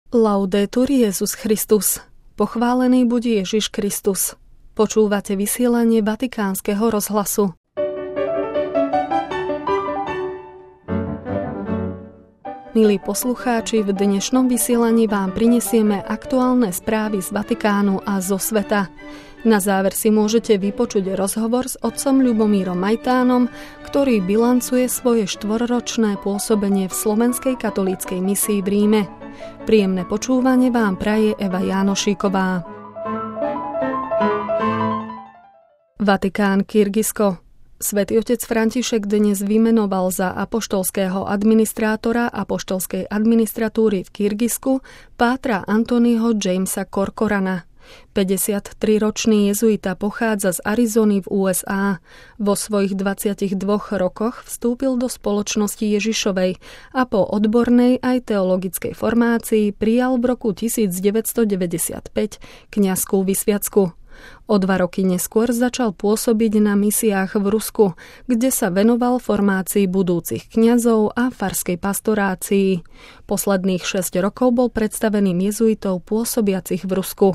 Laudetur Jesus Christus. Pochválený buď Ježiš Kristus. Počúvate vysielanie Vatikánskeho rozhlasu. Milí poslucháči, v dnešnom vysielaní vám prinesieme aktuálne správy z Vatikánu a zo sveta. Na záver si môžete vypočuť rozhovor s otcom Ľubomírom Majtánom, ktorý bilancuje svoje 4-ročné pôsobenie v Slovenskej katolíckej misii v Ríme. Príjemné počúvanie vám praje Eva Jánošíková. Vatikán, Kyrgyzsko. Svätý otec František dnes vymenoval za apoštolského administrátora apoštolskej administratúry v Kyrgyzsku pátra Antonyho Jamesa Corcorana. 53-ročný jezuita pochádza z Arizony v USA. Vo svojich 22 rokoch vstúpil do spoločnosti Ježišovej a po odbornej aj teologickej formácii prijal v roku 1995 kňazskú vysviacku. O 2 roky neskôr začal pôsobiť na misiách v Rusku, kde sa venoval formácii budúcich kňazov a farskej pastorácii. Posledných 6 rokov bol predstaveným jezuitov pôsobiacich v Rusku.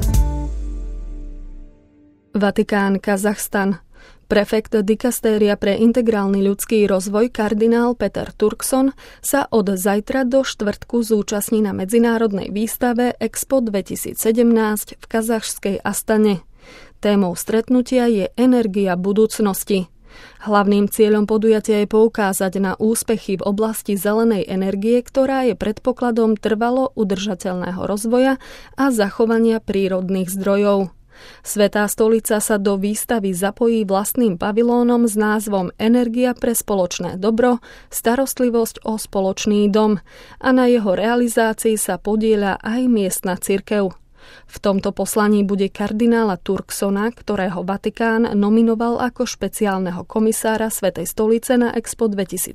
Vatikán, Kazachstan. Prefekt dikastéria pre integrálny ľudský rozvoj kardinál Peter Turkson sa od zajtra do štvrtku zúčastní na medzinárodnej výstave Expo 2017 v kazachskej Astane. Témou stretnutia je energia budúcnosti. Hlavným cieľom podujatia je poukázať na úspechy v oblasti zelenej energie, ktorá je predpokladom trvalo udržateľného rozvoja a zachovania prírodných zdrojov. Svätá stolica sa do výstavy zapojí vlastným pavilónom s názvom Energia pre spoločné dobro, starostlivosť o spoločný dom a na jeho realizácii sa podieľa aj miestna cirkev. V tomto poslaní bude kardinála Turksona, ktorého Vatikán nominoval ako špeciálneho komisára Svätej stolice na Expo 2017,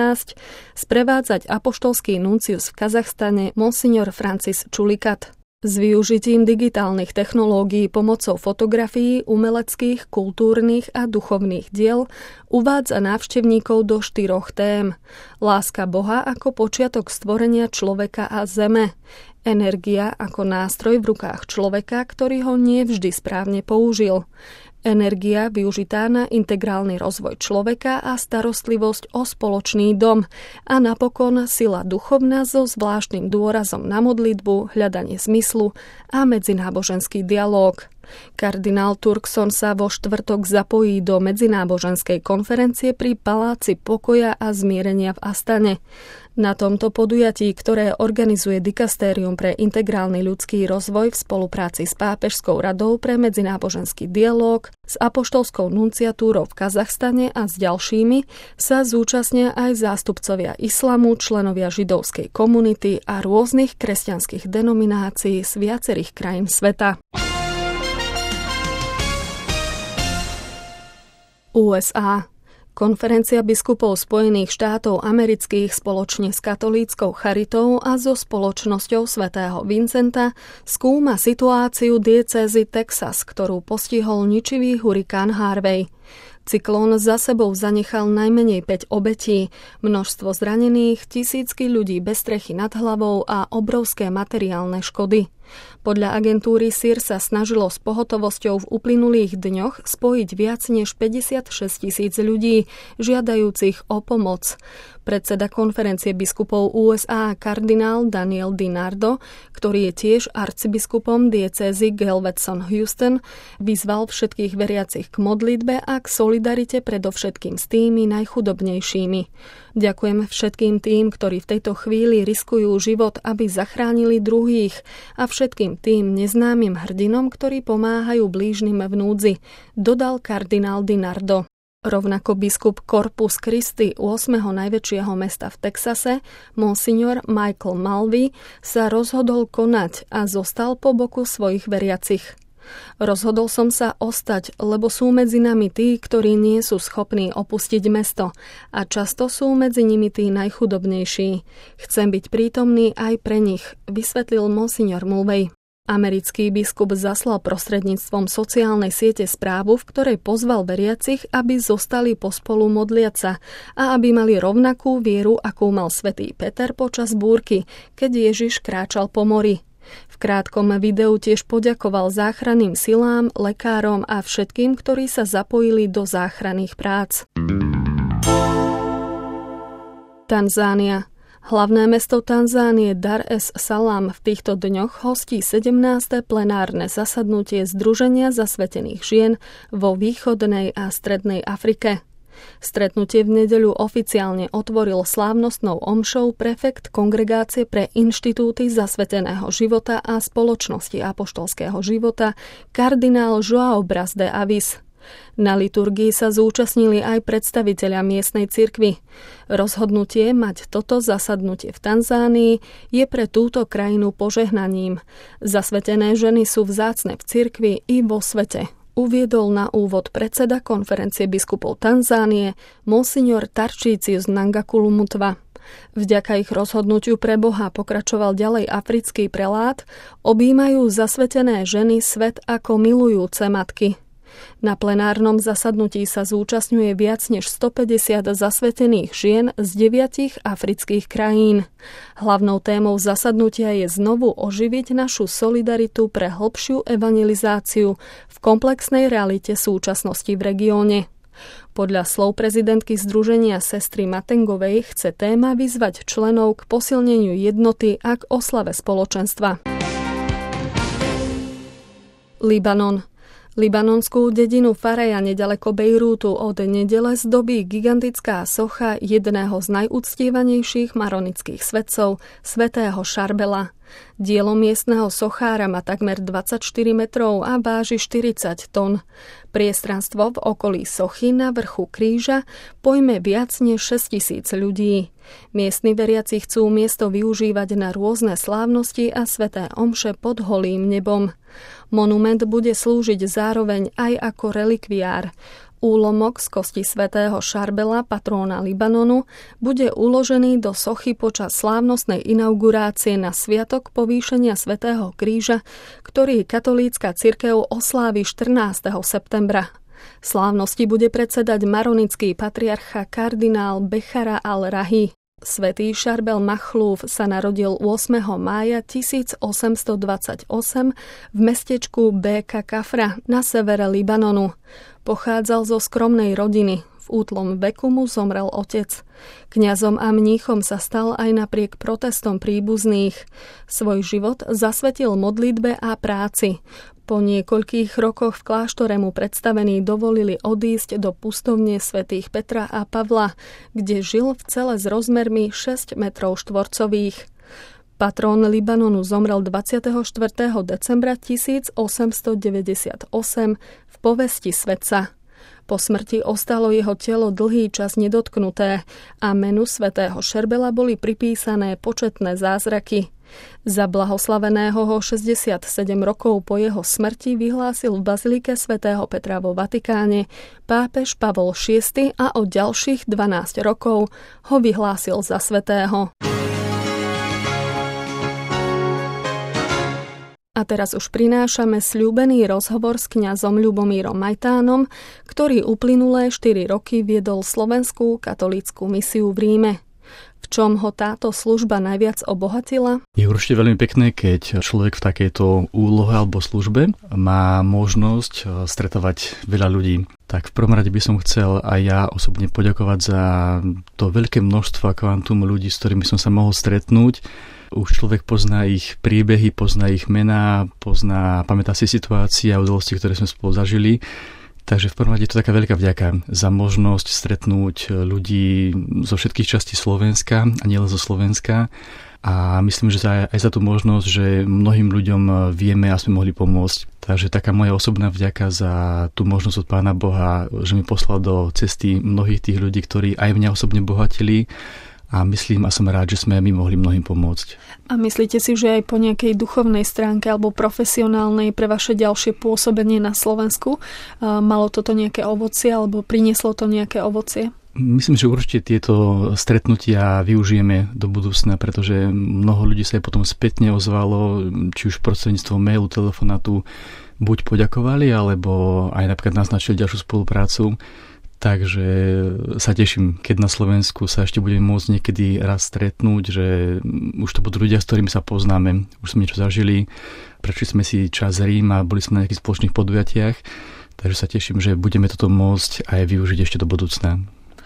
sprevádzať apoštolský nuncius v Kazachstane monsignor Francis Čulikat. S využitím digitálnych technológií pomocou fotografií, umeleckých, kultúrnych a duchovných diel uvádza návštevníkov do 4 tém. Láska Boha ako počiatok stvorenia človeka a zeme. Energia ako nástroj v rukách človeka, ktorý ho nevždy správne použil. Energia využitá na integrálny rozvoj človeka a starostlivosť o spoločný dom a napokon sila duchovná so zvláštnym dôrazom na modlitbu, hľadanie zmyslu a medzináboženský dialóg. Kardinál Turkson sa vo štvrtok zapojí do medzináboženskej konferencie pri Paláci pokoja a zmierenia v Astane. Na tomto podujatí, ktoré organizuje dikastérium pre integrálny ľudský rozvoj v spolupráci s Pápežskou radou pre medzináboženský dialóg, s apoštolskou nunciatúrou v Kazachstane a s ďalšími, sa zúčastnia aj zástupcovia islamu, členovia židovskej komunity a rôznych kresťanských denominácií z viacerých krajín sveta. USA. Konferencia biskupov Spojených štátov amerických spoločne s katolíckou charitou a so spoločnosťou svätého Vincenta skúma situáciu diecézy Texas, ktorú postihol ničivý hurikán Harvey. Cyklón za sebou zanechal najmenej 5 obetí, množstvo zranených, tisícky ľudí bez strechy nad hlavou a obrovské materiálne škody. Podľa agentúry SIR sa snažilo s pohotovosťou v uplynulých dňoch spojiť viac než 56 000 ľudí, žiadajúcich o pomoc. Predseda konferencie biskupov USA kardinál Daniel DiNardo, ktorý je tiež arcibiskupom diecézy Galveston-Houston, vyzval všetkých veriacich k modlitbe a k solidarite predovšetkým s tými najchudobnejšími. Ďakujem všetkým tým, ktorí v tejto chvíli riskujú život, aby zachránili druhých, a všetkým tým neznámym hrdinom, ktorí pomáhajú blížnym v núdzi, dodal kardinál DiNardo. Rovnako biskup Corpus Christi 8. najväčšieho mesta v Texase, monsignor Michael Mulvey, sa rozhodol konať a zostal po boku svojich veriacich. Rozhodol som sa ostať, lebo sú medzi nami tí, ktorí nie sú schopní opustiť mesto a často sú medzi nimi tí najchudobnejší. Chcem byť prítomný aj pre nich, vysvetlil monsignor Mulvey. Americký biskup zaslal prostredníctvom sociálnej siete správu, v ktorej pozval veriacich, aby zostali pospolu modliať sa a aby mali rovnakú vieru, akú mal svätý Peter počas búrky, keď Ježiš kráčal po mori. V krátkom videu tiež poďakoval záchranným silám, lekárom a všetkým, ktorí sa zapojili do záchranných prác. Tanzánia. Hlavné mesto Tanzánie Dar es Salaam v týchto dňoch hostí 17. plenárne zasadnutie Združenia zasvetených žien vo východnej a strednej Afrike. Stretnutie v nedeľu oficiálne otvoril slávnostnou omšou prefekt Kongregácie pre inštitúty zasveteného života a spoločnosti apoštolského života kardinál João Braz de Avis. Na liturgii sa zúčastnili aj predstavitelia miestnej cirkvi. Rozhodnutie mať toto zasadnutie v Tanzánii je pre túto krajinu požehnaním. Zasvetené ženy sú vzácne v cirkvi i vo svete, uviedol na úvod predseda konferencie biskupov Tanzánie monsignor Tarcícius Nangakulu Mutwa. Vďaka ich rozhodnutiu pre Boha, pokračoval ďalej africký prelát, objímajú zasvetené ženy svet ako milujúce matky. Na plenárnom zasadnutí sa zúčastňuje viac než 150 zasvetených žien z 9 afrických krajín. Hlavnou témou zasadnutia je znovu oživiť našu solidaritu pre hlbšiu evangelizáciu v komplexnej realite súčasnosti v regióne. Podľa slov prezidentky Združenia sestry Matengovej chce téma vyzvať členov k posilneniu jednoty a k oslave spoločenstva. Libanon. Libanonskú dedinu Faraja nedaleko Bejrútu od nedele zdobí gigantická socha jedného z najúctievanejších maronických svetcov, svätého Šarbela. Dielo miestneho sochára má takmer 24 metrov a váži 40 tón. Priestranstvo v okolí sochy na vrchu kríža pojme viac než 6 000 ľudí. Miestni veriaci chcú miesto využívať na rôzne slávnosti a sväté omše pod holým nebom. Monument bude slúžiť zároveň aj ako relikviár. Úlomok z kosti svätého Šarbela, patróna Libanonu, bude uložený do sochy počas slávnostnej inaugurácie na sviatok povýšenia svätého kríža, ktorý katolícka cirkev oslávi 14. septembra. Slávnosti bude predsedať maronický patriarcha kardinál Bechara al-Rahi. Svätý Šarbel Machlúf sa narodil 8. mája 1828 v mestečku Beka Kafra na severe Libanonu. Pochádzal zo skromnej rodiny. V útlom veku mu zomrel otec. Kňazom a mníchom sa stal aj napriek protestom príbuzných. Svoj život zasvetil modlitbe a práci. Po niekoľkých rokoch v kláštore mu predstavení dovolili odísť do pustovne svätých Petra a Pavla, kde žil v cele s rozmermi 6 metrov štvorcových. Patrón Libanonu zomrel 24. decembra 1898 v povesti svätca. Po smrti ostalo jeho telo dlhý čas nedotknuté a menu svätého Šarbela boli pripísané početné zázraky. Za blahoslaveného ho 67 rokov po jeho smrti vyhlásil v bazilike svätého Petra vo Vatikáne pápež Pavol VI a o ďalších 12 rokov ho vyhlásil za svätého. A teraz už prinášame sľúbený rozhovor s kňazom Ľubomírom Majtánom, ktorý uplynulé 4 roky viedol slovenskú katolícku misiu v Ríme. V čom ho táto služba najviac obohatila? Je určite veľmi pekné, keď človek v takejto úlohe alebo službe má možnosť stretávať veľa ľudí. Tak v prvom rade by som chcel aj ja osobne poďakovať za to veľké množstvo a kvantum ľudí, s ktorými som sa mohol stretnúť. Už človek pozná ich príbehy, pozná ich mená, pamätá si situácie a udalosti, ktoré sme spolu zažili. Takže v prvom rade je to taká veľká vďaka za možnosť stretnúť ľudí zo všetkých častí Slovenska a nielen zo Slovenska. A myslím, že aj za tú možnosť, že mnohým ľuďom vieme a sme mohli pomôcť. Takže taká moja osobná vďaka za tú možnosť od Pána Boha, že mi poslal do cesty mnohých tých ľudí, ktorí aj mňa osobne bohatili. A myslím a som rád, že sme my mohli mnohým pomôcť. A myslíte si, že aj po nejakej duchovnej stránke alebo profesionálnej pre vaše ďalšie pôsobenie na Slovensku malo toto nejaké ovocie alebo prinieslo to nejaké ovocie? Myslím, že určite tieto stretnutia využijeme do budúcna, pretože mnoho ľudí sa aj potom spätne ozvalo, či už prostredníctvom mailu, telefonátu, buď poďakovali, alebo aj napríklad naznačili ďalšiu spoluprácu. Takže sa teším, keď na Slovensku sa ešte budeme môcť niekedy raz stretnúť, že už to budú ľudia, s ktorými sa poznáme, už sme niečo zažili, prešli sme si čas Rím a boli sme na nejakých spoločných podujatiach, takže sa teším, že budeme toto môcť aj využiť ešte do budúcna.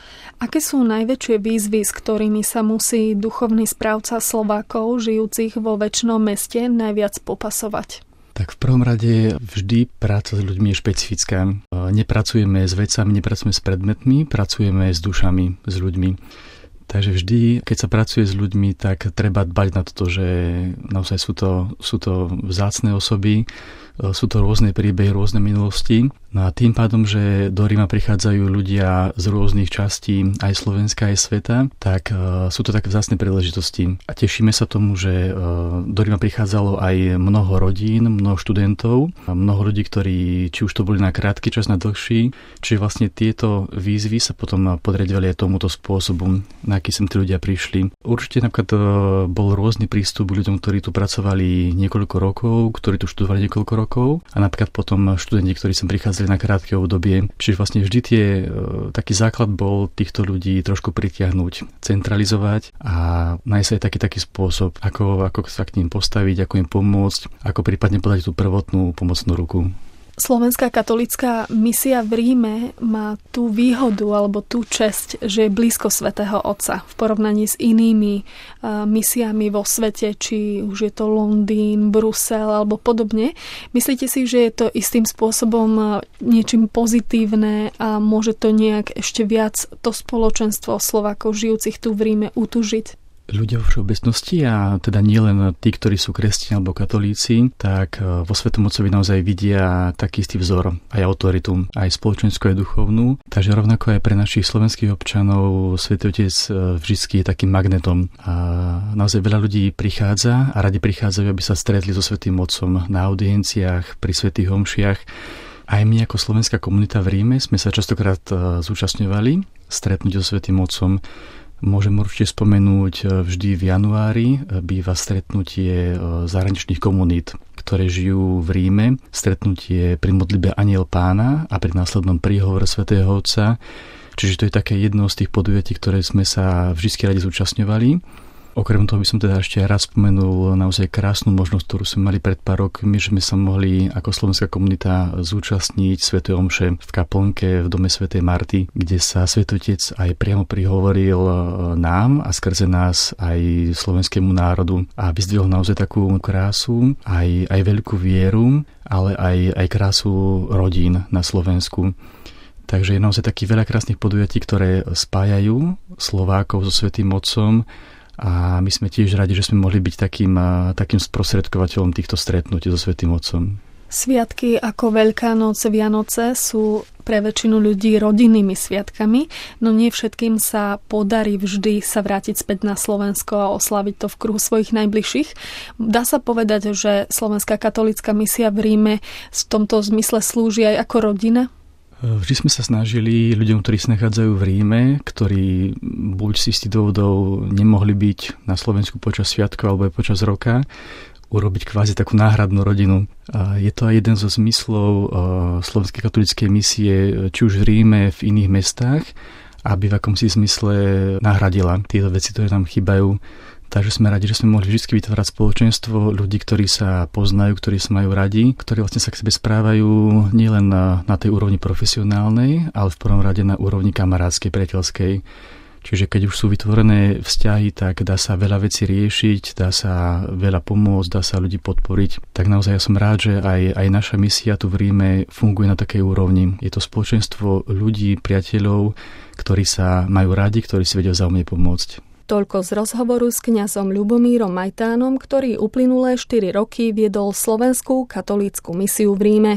Aké sú najväčšie výzvy, s ktorými sa musí duchovný správca Slovákov, žijúcich vo Večnom meste, najviac popasovať? Tak v prvom rade vždy práca s ľuďmi je špecifická. Nepracujeme s vecami, nepracujeme s predmetmi, pracujeme s dušami, s ľuďmi. Takže vždy, keď sa pracuje s ľuďmi, tak treba dbať na to, že naozaj sú to vzácne osoby, sú to rôzne príbehy, rôzne minulosti. No a tým pádom, že do Ríma prichádzajú ľudia z rôznych častí, aj Slovenska, aj sveta, tak sú to také vzácne príležitosti. A tešíme sa tomu, že do Ríma prichádzalo aj mnoho rodín, mnoho študentov, mnoho ľudí, ktorí či už to boli na krátky čas, na dlhší. Čiže vlastne tieto výzvy sa potom podriadili aj tomuto spôsobu, na aký sem tí ľudia prišli. Určite napríklad bol rôzny prístup k ľuďom, ktorí tu pracovali niekoľko rokov, ktorí tu študovali niekoľko rokov a napríklad potom študenti, ktorí sem prichádzali na krátke obdobie. Čiže vlastne vždy taký základ bol týchto ľudí trošku pritiahnuť, centralizovať a nájsť aj taký spôsob, ako sa k ním postaviť, ako im pomôcť, ako prípadne podať tú prvotnú pomocnú ruku. Slovenská katolícka misia v Ríme má tú výhodu alebo tú česť, že je blízko Svätého Otca v porovnaní s inými misiami vo svete, či už je to Londýn, Brusel alebo podobne. Myslíte si, že je to istým spôsobom niečím pozitívne a môže to nejak ešte viac to spoločenstvo Slovákov žijúcich tu v Ríme utužiť? Ľudia vo všeobecnosti a teda nielen tí, ktorí sú kresťania alebo katolíci, tak vo Svätom Otcovi naozaj vidia taký istý vzor, aj autoritu, aj spoločenskú, aj duchovnú. Takže rovnako aj pre našich slovenských občanov Svätý Otec vždy je takým magnetom. A naozaj veľa ľudí prichádza a radi prichádzajú, aby sa stretli so Svätým Otcom na audienciách, pri svätých omšiach. Aj my ako slovenská komunita v Ríme sme sa častokrát zúčastňovali stretnúť so Svätým Otcom. Môžem určite spomenúť, vždy v januári býva stretnutie zahraničných komunít, ktoré žijú v Ríme. Stretnutie pri modlitbe Anjel Pána a pri následnom príhovore Svätého Otca. Čiže to je také jedno z tých podujatí, ktoré sme sa vždy radi zúčastňovali. Okrem toho by som teda ešte raz spomenul naozaj krásnu možnosť, ktorú sme mali pred pár rokmi, že sme sa mohli ako slovenská komunita zúčastniť svätej omše v kaplnke v dome svätej Marty, kde sa Svätý Otec aj priamo prihovoril nám a skrze nás aj slovenskému národu a vyzdvihol naozaj takú krásu, aj veľkú vieru, ale aj krásu rodín na Slovensku. Takže je naozaj takých veľa krásnych podujatí, ktoré spájajú Slovákov so Svätým Otcom. A my sme tiež radi, že sme mohli byť takým sprostredkovateľom týchto stretnutí so Svätým Otcom. Sviatky ako Veľká noc, Vianoce sú pre väčšinu ľudí rodinnými sviatkami, no nie všetkým sa podarí vždy sa vrátiť späť na Slovensko a oslaviť to v kruhu svojich najbližších. Dá sa povedať, že Slovenská katolícka misia v Ríme v tomto zmysle slúži aj ako rodina? Vždy sme sa snažili ľuďom, ktorí sa nachádzajú v Ríme, ktorí buď z istých dôvodov nemohli byť na Slovensku počas sviatkov alebo aj počas roka, urobiť kvázi takú náhradnú rodinu. Je to aj jeden zo zmyslov Slovenskej katolíckej misie, či už v Ríme, v iných mestách, aby v akomsi zmysle nahradila tieto veci, ktoré nám chýbajú. Takže sme radi, že sme mohli vždy vytvárať spoločenstvo ľudí, ktorí sa poznajú, ktorí sa majú radi, ktorí vlastne sa k sebe správajú nielen na tej úrovni profesionálnej, ale v prvom rade na úrovni kamarádskej, priateľskej. Čiže keď už sú vytvorené vzťahy, tak dá sa veľa vecí riešiť, dá sa veľa pomôcť, dá sa ľudí podporiť. Tak naozaj ja som rád, že aj naša misia tu v Ríme funguje na takej úrovni. Je to spoločenstvo ľudí, priateľov, ktorí sa majú radi, ktorí si vedia vzájomne pomôcť. Toľko z rozhovoru s kňazom Ľubomírom Majtánom, ktorý uplynulé 4 roky viedol Slovenskú katolícku misiu v Ríme.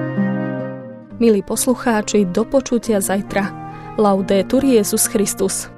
Milí poslucháči, do počutia zajtra. Laudetur Jesus Christus.